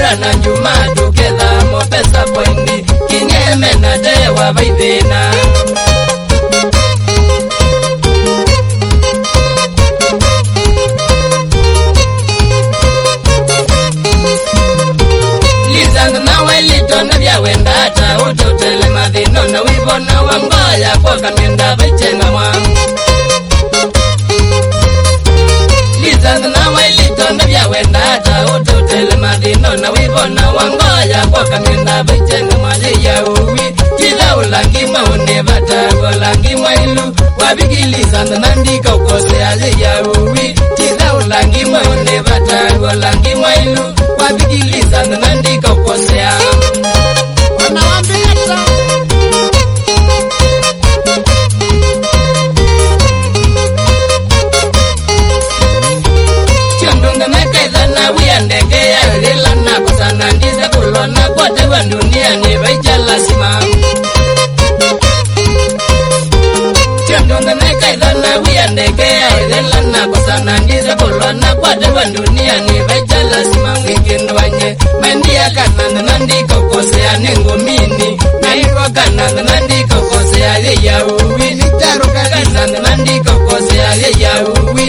Nyambura na Juma tuketha mo pesa poindi Kingeme na dewa vaithina Lizangu na welito na vya wendata Ututele madhino na wibona wangoya Kwa kamenda vichenga mwa Lizangu na welito na vya wendata Ututele madhino na wibona wangoya Kwa kamenda vichenga mwa ya uwi Kila ulangi maune batago langi mailu Wabigilizangu nandika ukose aze ya uwi Kila ulangi maune batago langi mailu Wabigilizangu nandika ukose ya Wanawambia Chondunga mekaitha na wiandege ya lila na kusana ndiza kulona kwa tewa dunia ni vaicha lasima Chondunga mekaitha na wiandege ya lila na kusana ndiza kulona kwa tewa dunia ni vaicha lasima Wikindwanye mandia kananga nandika ukosea nengomini Nairwa kananga nandika ukosea ya uwi Nitaruka kananga nandika ukosea ya uwi